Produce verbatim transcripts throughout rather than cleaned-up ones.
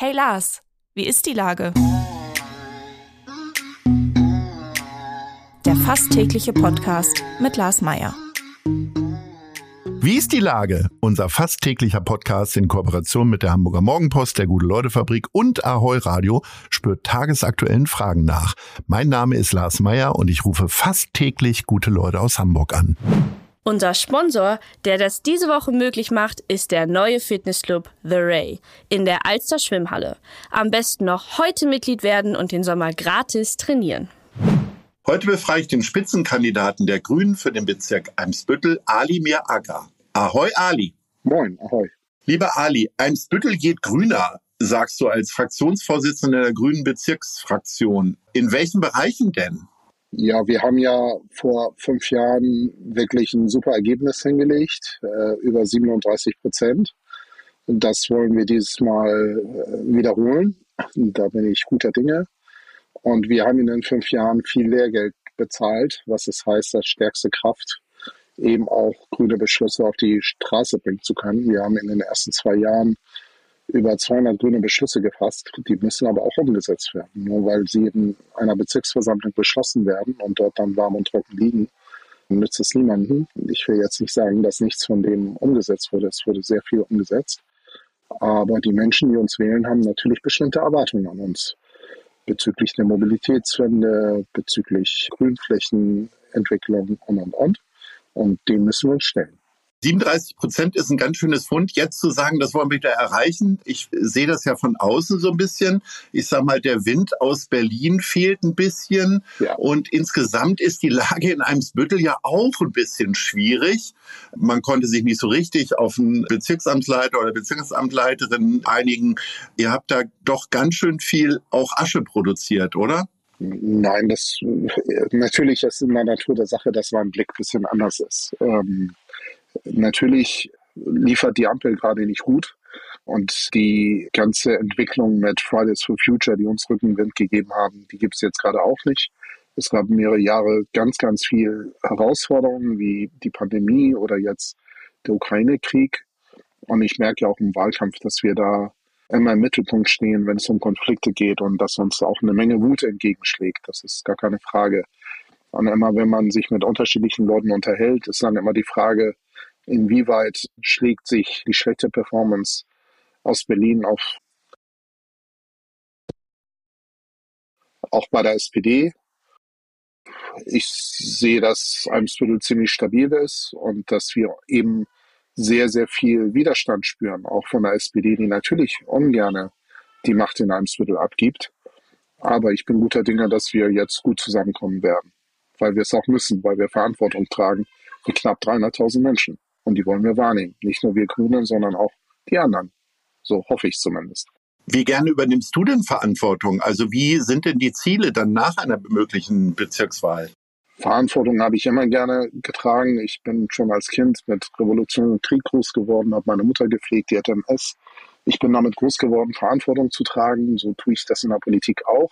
Hey Lars, wie ist die Lage? Der fast tägliche Podcast mit Lars Meyer. Wie ist die Lage? Unser fast täglicher Podcast in Kooperation mit der Hamburger Morgenpost, der Gute-Leute-Fabrik und Ahoi Radio spürt tagesaktuellen Fragen nach. Mein Name ist Lars Meyer und ich rufe fast täglich gute Leute aus Hamburg an. Unser Sponsor, der das diese Woche möglich macht, ist der neue Fitnessclub The Ray in der Alster Schwimmhalle. Am besten noch heute Mitglied werden und den Sommer gratis trainieren. Heute befrage ich den Spitzenkandidaten der Grünen für den Bezirk Eimsbüttel, Ali Mir Agha. Ahoi Ali. Moin, ahoi. Lieber Ali, Eimsbüttel geht grüner, sagst du als Fraktionsvorsitzender der Grünen Bezirksfraktion. In welchen Bereichen denn? Ja, wir haben ja vor fünf Jahren wirklich ein super Ergebnis hingelegt, äh, über siebenunddreißig Prozent. Und das wollen wir dieses Mal äh, wiederholen. Da bin ich guter Dinge. Und wir haben in den fünf Jahren viel Lehrgeld bezahlt, was es heißt, als stärkste Kraft eben auch grüne Beschlüsse auf die Straße bringen zu können. Wir haben in den ersten zwei Jahren über zweihundert grüne Beschlüsse gefasst. Die müssen aber auch umgesetzt werden. Nur weil sie in einer Bezirksversammlung beschlossen werden und dort dann warm und trocken liegen, nützt es niemandem. Ich will jetzt nicht sagen, dass nichts von dem umgesetzt wurde. Es wurde sehr viel umgesetzt. Aber die Menschen, die uns wählen, haben natürlich bestimmte Erwartungen an uns. Bezüglich der Mobilitätswende, bezüglich Grünflächenentwicklung und, und, und. Und dem müssen wir uns stellen. siebenunddreißig Prozent ist ein ganz schönes Fund. Jetzt zu sagen, das wollen wir wieder erreichen. Ich sehe das ja von außen so ein bisschen. Ich sage mal, der Wind aus Berlin fehlt ein bisschen. Ja. Und insgesamt ist die Lage in Eimsbüttel ja auch ein bisschen schwierig. Man konnte sich nicht so richtig auf einen Bezirksamtsleiter oder Bezirksamtleiterin einigen. Ihr habt da doch ganz schön viel auch Asche produziert, oder? Nein, das natürlich ist in der Natur der Sache, dass mein Blick ein bisschen anders ist. Ähm, Natürlich liefert die Ampel gerade nicht gut und die ganze Entwicklung mit Fridays for Future, die uns Rückenwind gegeben haben, die gibt es jetzt gerade auch nicht. Es gab mehrere Jahre ganz, ganz viel Herausforderungen wie die Pandemie oder jetzt der Ukraine-Krieg. Und ich merke ja auch im Wahlkampf, dass wir da immer im Mittelpunkt stehen, wenn es um Konflikte geht und dass uns auch eine Menge Wut entgegenschlägt. Das ist gar keine Frage. Und immer, wenn man sich mit unterschiedlichen Leuten unterhält, ist dann immer die Frage, inwieweit schlägt sich die schlechte Performance aus Berlin auf auch bei der S P D. Ich sehe, dass Eimsbüttel ziemlich stabil ist und dass wir eben sehr, sehr viel Widerstand spüren, auch von der S P D, die natürlich ungerne die Macht in Eimsbüttel abgibt. Aber ich bin guter Dinge, dass wir jetzt gut zusammenkommen werden, weil wir es auch müssen, weil wir Verantwortung tragen für knapp dreihunderttausend Menschen. Und die wollen wir wahrnehmen. Nicht nur wir Grünen, sondern auch die anderen. So hoffe ich zumindest. Wie gerne übernimmst du denn Verantwortung? Also wie sind denn die Ziele dann nach einer möglichen Bezirkswahl? Verantwortung habe ich immer gerne getragen. Ich bin schon als Kind mit Revolution und Krieg groß geworden, habe meine Mutter gepflegt, die hatte M S. Ich bin damit groß geworden, Verantwortung zu tragen. So tue ich das in der Politik auch.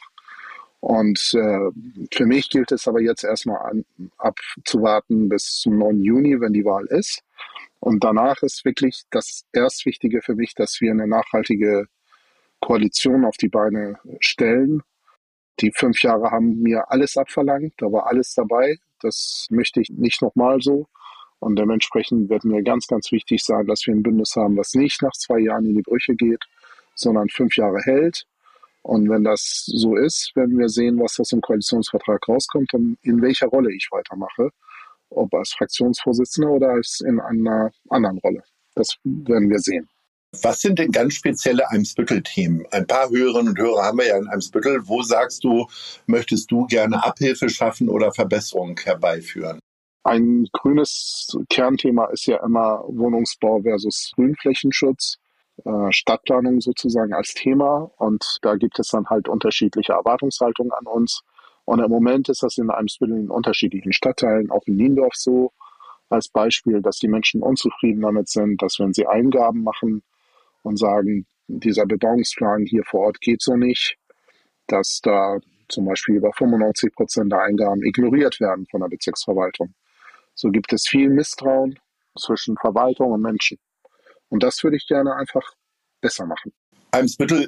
Und äh, für mich gilt es aber jetzt erstmal an, abzuwarten bis zum neunten Juni, wenn die Wahl ist. Und danach ist wirklich das erst Wichtige für mich, dass wir eine nachhaltige Koalition auf die Beine stellen. Die fünf Jahre haben mir alles abverlangt, da war alles dabei. Das möchte ich nicht nochmal so. Und dementsprechend wird mir ganz, ganz wichtig sein, dass wir ein Bündnis haben, was nicht nach zwei Jahren in die Brüche geht, sondern fünf Jahre hält. Und wenn das so ist, werden wir sehen, was das im Koalitionsvertrag rauskommt und in welcher Rolle ich weitermache. Ob als Fraktionsvorsitzender oder als in einer anderen Rolle. Das werden wir sehen. Was sind denn ganz spezielle Eimsbüttel-Themen? Ein paar Hörerinnen und Hörer haben wir ja in Eimsbüttel. Wo sagst du, möchtest du gerne Abhilfe schaffen oder Verbesserungen herbeiführen? Ein grünes Kernthema ist ja immer Wohnungsbau versus Grünflächenschutz. Stadtplanung sozusagen als Thema und da gibt es dann halt unterschiedliche Erwartungshaltungen an uns und im Moment ist das in Eimsbüttel in unterschiedlichen Stadtteilen, auch in Niendorf so, als Beispiel, dass die Menschen unzufrieden damit sind, dass wenn sie Eingaben machen und sagen, dieser Bebauungsplan hier vor Ort geht so nicht, dass da zum Beispiel über fünfundneunzig Prozent der Eingaben ignoriert werden von der Bezirksverwaltung. So gibt es viel Misstrauen zwischen Verwaltung und Menschen. Und das würde ich gerne einfach besser machen. Eimsbüttel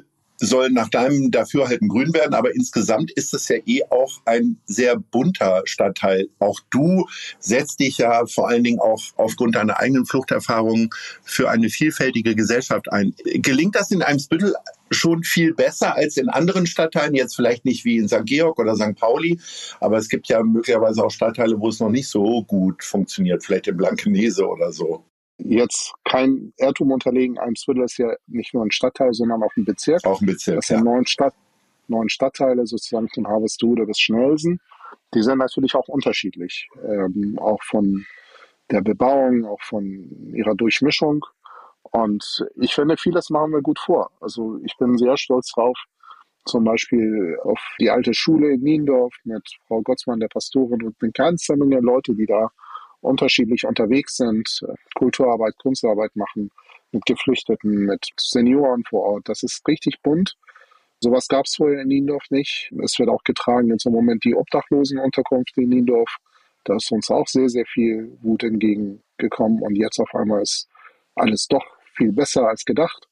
soll nach deinem Dafürhalten grün werden, aber insgesamt ist es ja eh auch ein sehr bunter Stadtteil. Auch du setzt dich ja vor allen Dingen auch aufgrund deiner eigenen Fluchterfahrungen für eine vielfältige Gesellschaft ein. Gelingt das in Eimsbüttel schon viel besser als in anderen Stadtteilen? Jetzt vielleicht nicht wie in Sankt Georg oder Sankt Pauli, aber es gibt ja möglicherweise auch Stadtteile, wo es noch nicht so gut funktioniert, vielleicht in Blankenese oder so. Jetzt kein Irrtum unterlegen, Eimsbüttel ist ja nicht nur ein Stadtteil, sondern auch ein Bezirk. Auch ein Bezirk, Das sind ja. neun, Stadt, neun Stadtteile, sozusagen von Harvestehude bis Schnelsen. Die sind natürlich auch unterschiedlich, ähm, auch von der Bebauung, auch von ihrer Durchmischung. Und ich finde, vieles machen wir gut vor. Also ich bin sehr stolz drauf, zum Beispiel auf die alte Schule in Niendorf mit Frau Gottsmann, der Pastorin, und eine ganze Menge Leute, die da unterschiedlich unterwegs sind, Kulturarbeit, Kunstarbeit machen, mit Geflüchteten, mit Senioren vor Ort. Das ist richtig bunt. Sowas gab es vorher in Niendorf nicht. Es wird auch getragen jetzt im Moment die Obdachlosenunterkunft in Niendorf. Da ist uns auch sehr, sehr viel Wut entgegengekommen. Und jetzt auf einmal ist alles doch viel besser als gedacht.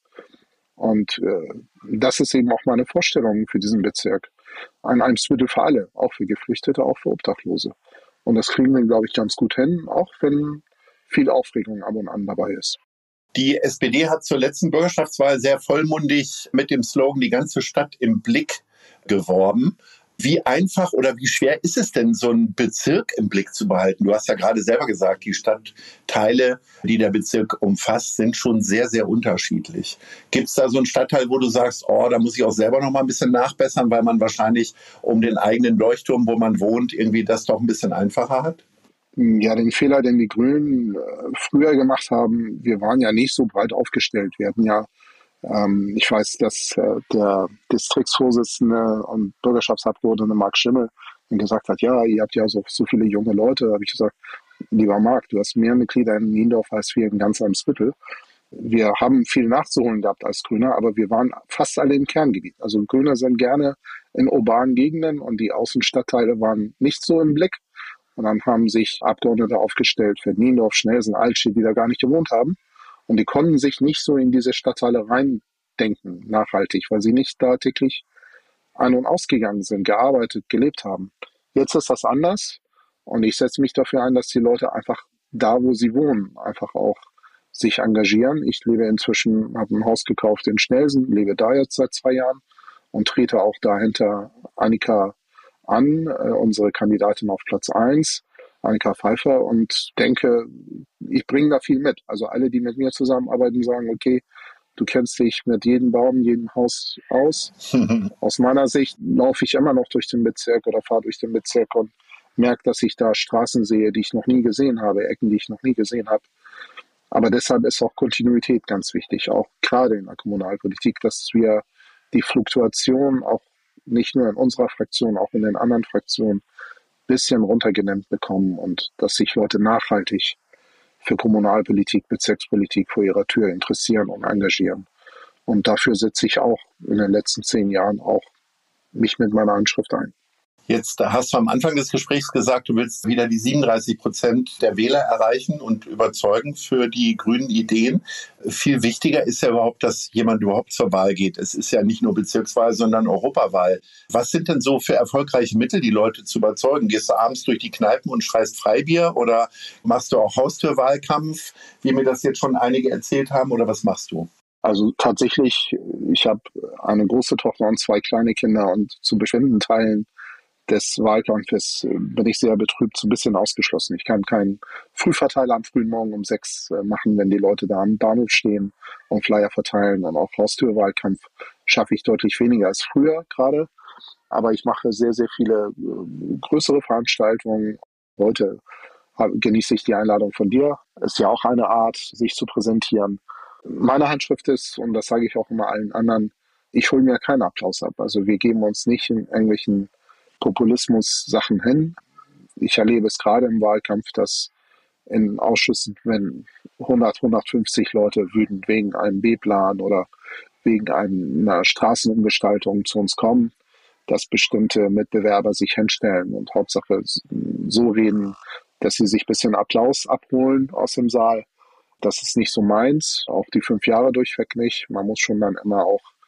Und äh, das ist eben auch meine Vorstellung für diesen Bezirk. Ein Eimsbüttel für alle, auch für Geflüchtete, auch für Obdachlose. Und das kriegen wir, glaube ich, ganz gut hin, auch wenn viel Aufregung ab und an dabei ist. Die S P D hat zur letzten Bürgerschaftswahl sehr vollmundig mit dem Slogan "Die ganze Stadt im Blick" geworben. Wie einfach oder wie schwer ist es denn, so einen Bezirk im Blick zu behalten? Du hast ja gerade selber gesagt, die Stadtteile, die der Bezirk umfasst, sind schon sehr, sehr unterschiedlich. Gibt es da so einen Stadtteil, wo du sagst, oh, da muss ich auch selber noch mal ein bisschen nachbessern, weil man wahrscheinlich um den eigenen Leuchtturm, wo man wohnt, irgendwie das doch ein bisschen einfacher hat? Ja, den Fehler, den die Grünen äh, früher gemacht haben, wir waren ja nicht so breit aufgestellt. Wir hatten ja Ähm, ich weiß, dass äh, der Distriktsvorsitzende und Bürgerschaftsabgeordnete Marc Schimmel gesagt hat, ja, ihr habt ja so, so viele junge Leute. Da habe ich gesagt, lieber Marc, du hast mehr Mitglieder in Niendorf als wir in ganz Eimsbüttel. Wir haben viel nachzuholen gehabt als Grüne, aber wir waren fast alle im Kerngebiet. Also Grüne sind gerne in urbanen Gegenden und die Außenstadtteile waren nicht so im Blick. Und dann haben sich Abgeordnete aufgestellt für Niendorf, Schnelsen, Altstedt, die da gar nicht gewohnt haben. Und die konnten sich nicht so in diese Stadtteile reindenken, nachhaltig, weil sie nicht da täglich ein- und ausgegangen sind, gearbeitet, gelebt haben. Jetzt ist das anders und ich setze mich dafür ein, dass die Leute einfach da, wo sie wohnen, einfach auch sich engagieren. Ich lebe inzwischen, habe ein Haus gekauft in Schnelsen, lebe da jetzt seit zwei Jahren und trete auch dahinter Annika an, äh, unsere Kandidatin auf Platz eins. Annika Pfeiffer, und denke, ich bringe da viel mit. Also alle, die mit mir zusammenarbeiten, sagen, okay, du kennst dich mit jedem Baum, jedem Haus aus. Aus meiner Sicht laufe ich immer noch durch den Bezirk oder fahre durch den Bezirk und merke, dass ich da Straßen sehe, die ich noch nie gesehen habe, Ecken, die ich noch nie gesehen habe. Aber deshalb ist auch Kontinuität ganz wichtig, auch gerade in der Kommunalpolitik, dass wir die Fluktuation auch nicht nur in unserer Fraktion, auch in den anderen Fraktionen bisschen runtergedämmt bekommen und dass sich Leute nachhaltig für Kommunalpolitik, Bezirkspolitik vor ihrer Tür interessieren und engagieren. Und dafür setze ich auch in den letzten zehn Jahren auch mich mit meiner Anschrift ein. Jetzt hast du am Anfang des Gesprächs gesagt, du willst wieder die siebenunddreißig Prozent der Wähler erreichen und überzeugen für die grünen Ideen. Viel wichtiger ist ja überhaupt, dass jemand überhaupt zur Wahl geht. Es ist ja nicht nur Bezirkswahl, sondern Europawahl. Was sind denn so für erfolgreiche Mittel, die Leute zu überzeugen? Gehst du abends durch die Kneipen und schreist Freibier oder machst du auch Haustürwahlkampf, wie mir das jetzt schon einige erzählt haben, oder was machst du? Also tatsächlich, ich habe eine große Tochter und zwei kleine Kinder und zu bestimmten Teilen des Wahlkampfes bin ich sehr betrübt, so ein bisschen ausgeschlossen. Ich kann keinen Frühverteiler am frühen Morgen um sechs machen, wenn die Leute da am Bahnhof stehen und Flyer verteilen, und auch Haustürwahlkampf schaffe ich deutlich weniger als früher gerade. Aber ich mache sehr, sehr viele größere Veranstaltungen. Heute genieße ich die Einladung von dir. Ist ja auch eine Art, sich zu präsentieren. Meine Handschrift ist, und das sage ich auch immer allen anderen, ich hole mir keinen Applaus ab. Also wir geben uns nicht in irgendwelchen Populismus-Sachen hin. Ich erlebe es gerade im Wahlkampf, dass in Ausschüssen, wenn hundert, hundertfünfzig Leute wütend wegen einem B-Plan oder wegen einer Straßenumgestaltung zu uns kommen, dass bestimmte Mitbewerber sich hinstellen und Hauptsache so reden, dass sie sich ein bisschen Applaus abholen aus dem Saal. Das ist nicht so meins, auch die fünf Jahre durchweg nicht. Man muss schon dann immer auch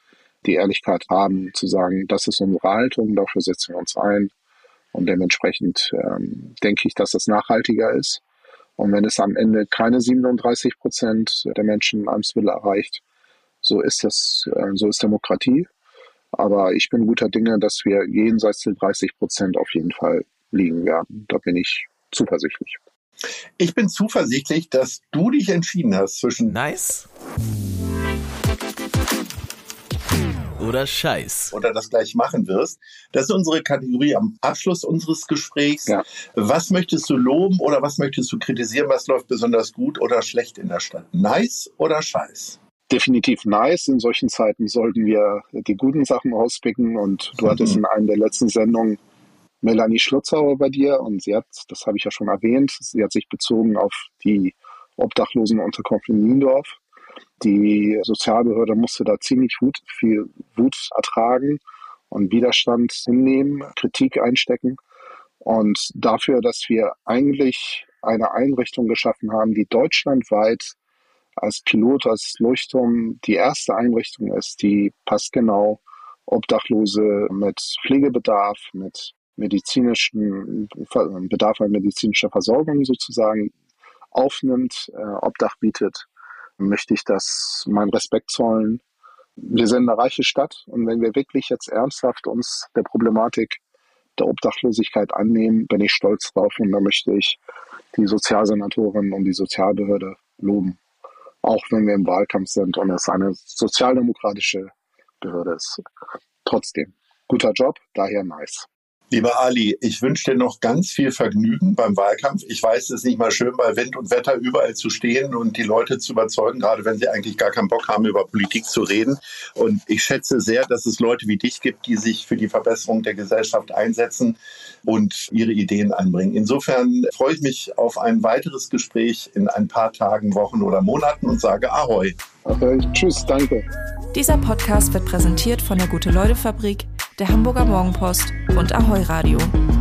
die Ehrlichkeit haben, zu sagen, das ist unsere Haltung, dafür setzen wir uns ein. Und dementsprechend ähm, denke ich, dass das nachhaltiger ist. Und wenn es am Ende keine siebenunddreißig Prozent der Menschen Amtswille erreicht, so ist das, äh, so ist Demokratie. Aber ich bin guter Dinge, dass wir jenseits der dreißig Prozent auf jeden Fall liegen werden. Da bin ich zuversichtlich. Ich bin zuversichtlich, dass du dich entschieden hast zwischen nice oder Scheiß. Oder das gleich machen wirst. Das ist unsere Kategorie am Abschluss unseres Gesprächs. Ja. Was möchtest du loben oder was möchtest du kritisieren? Was läuft besonders gut oder schlecht in der Stadt? Nice oder Scheiß? Definitiv nice. In solchen Zeiten sollten wir die guten Sachen rauspicken. Und du mhm. hattest in einer der letzten Sendungen Melanie Schlutzauer bei dir. Und sie hat, das habe ich ja schon erwähnt, sie hat sich bezogen auf die Obdachlosenunterkunft in Niendorf. Die Sozialbehörde musste da ziemlich Wut, viel Wut ertragen und Widerstand hinnehmen, Kritik einstecken. Und dafür, dass wir eigentlich eine Einrichtung geschaffen haben, die deutschlandweit als Pilot, als Leuchtturm die erste Einrichtung ist, die passgenau Obdachlose mit Pflegebedarf, mit medizinischen Bedarf an medizinischer Versorgung sozusagen aufnimmt, äh, Obdach bietet, möchte ich das meinen Respekt zollen. Wir sind eine reiche Stadt und wenn wir wirklich jetzt ernsthaft uns der Problematik der Obdachlosigkeit annehmen, bin ich stolz drauf und da möchte ich die Sozialsenatorin und die Sozialbehörde loben. Auch wenn wir im Wahlkampf sind und es eine sozialdemokratische Behörde ist. Trotzdem, guter Job, daher nice. Lieber Ali, ich wünsche dir noch ganz viel Vergnügen beim Wahlkampf. Ich weiß, es ist nicht mal schön, bei Wind und Wetter überall zu stehen und die Leute zu überzeugen, gerade wenn sie eigentlich gar keinen Bock haben, über Politik zu reden. Und ich schätze sehr, dass es Leute wie dich gibt, die sich für die Verbesserung der Gesellschaft einsetzen und ihre Ideen einbringen. Insofern freue ich mich auf ein weiteres Gespräch in ein paar Tagen, Wochen oder Monaten und sage Ahoi. Okay, tschüss, danke. Dieser Podcast wird präsentiert von der Gute-Leute-Fabrik, der Hamburger Morgenpost und Ahoi Radio.